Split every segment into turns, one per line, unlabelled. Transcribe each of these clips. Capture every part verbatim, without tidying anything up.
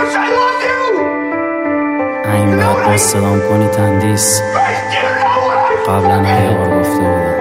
این باید با صدام کنی تندیس قبلا یه بار گفته بودم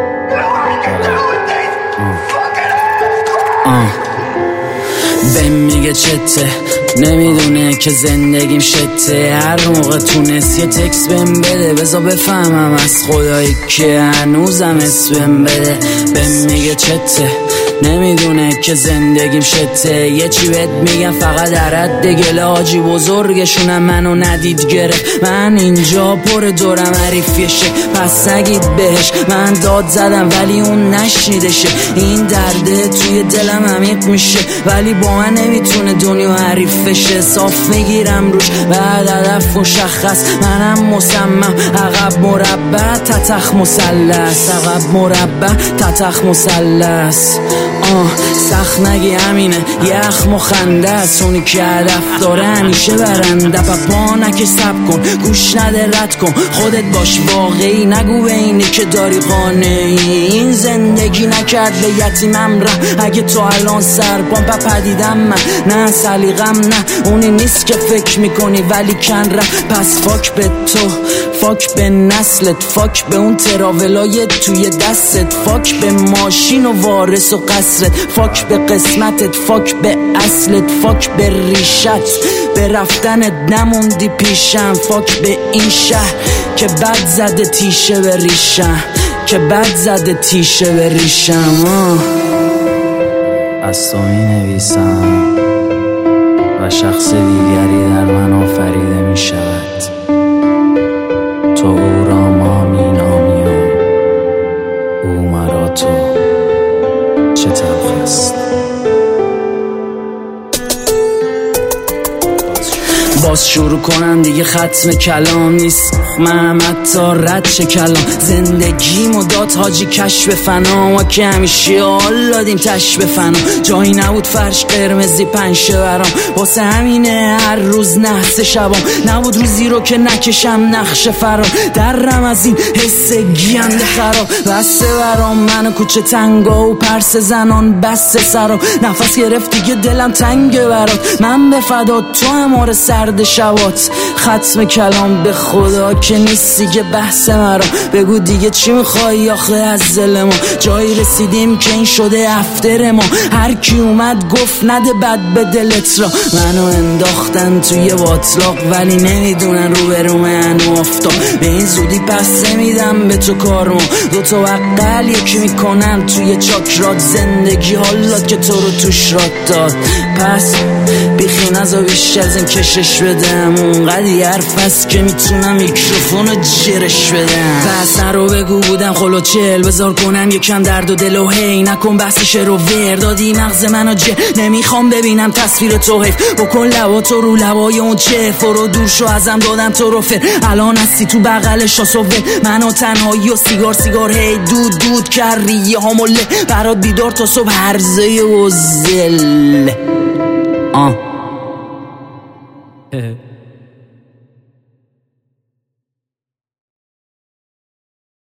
بهم میگه چته نمیدونه که زندگیم شته هر موقع تونست یه تکس بهم بده بذار بفهمم از خدایی که هنوزم اسمم بده بهم میگه چته نمیدونه که زندگیم شته یه چی بهت میگم فقط درد دگل آجی بزرگشونم منو ندید گرفت من اینجا پر دورم حریفیشه پس نگید بهش من داد زدم ولی اون نشنیدشه این درده توی دلم عمیق میشه ولی با من نمیتونه دنیا حریف بشه صاف میگیرم روش بعد هدف مشخص منم مصمم عقب مربع تتخ مثلث عقب مربع تتخ مثلث آه سخت نگی همینه یخ مخنده است اونی که هدف داره همیشه برنده پا نکش سب کن گوش نده رد کن خودت باش واقعی نگو به اینی که داری قانعی این زندگی نکرد به یتیمم ره اگه تو الان سر پام پدیدم من نه سلیقم نه اونی نیست که فکر میکنی ولی کن ره پس فاک به تو فاک به نسلت فاک به اون تراولای توی دستت فاک به ماشین و وارث و قصرت فاک به قسمتت فاک به اصلت فاک به ریشت به رفتنت نموندی پیشم فاک به این شهر که بد زده تیشه به ریشم که بد زده تیشه به ریشم از تو می نویسم و شخص دیگری در من آفریده می شود تو او را ما می نامیم او مرا تو چه تلخ است باز شروع کنم دیگه ختم کلام نیست من حتی رد چه کلام زندگی مداد حاجی کشف فنا ما که همیشه حال دادیم تش به فنا جایی نبود فرش قرمزی پنشه برام واسه همینه هر روز نحس شبام نبود روزی رو که نکشم نقش فرام درم از این حس گیند خراب بسته برام من کوچه تنگا و پرس زنان بسته سرام نفس گرفت دیگه دلم تنگه برات من به فدا تو همار سرد شبات ختم کلام به خدا که نیستی که بحث مرا بگو دیگه چی میخوایی آخه از دل ما جایی رسیدیم که این شده افتر ما هر کی اومد گفت نده بد به دلت را منو انداختن توی باطلاق ولی نمیدونن رو به رو من افتاد به این زودی پس میدم به تو کارمو دوتا وقل یکی میکنن توی چاکرات زندگی حالات که تو رو توش رات داد پس بیخی نزا بیش از این کشش بدم اونقدی حرف هست که میتونم میکروفون رو جرش بدم پس نرو بگو بودم خلو چل بذار کنم یکم درد و دل و هی نکن بحثش رو ور دادی مغز منو جه نمیخوام ببینم تصویر تو حیف بکن لبا تو رو لبای اون چه فرو دور شو ازم دادم تو رو فر الان هستی تو بغل شاسوه منو تنهایی و سیگار سیگار هی دود دود کردی یه هموله برات بیدار تا صبح هرزه و زل آه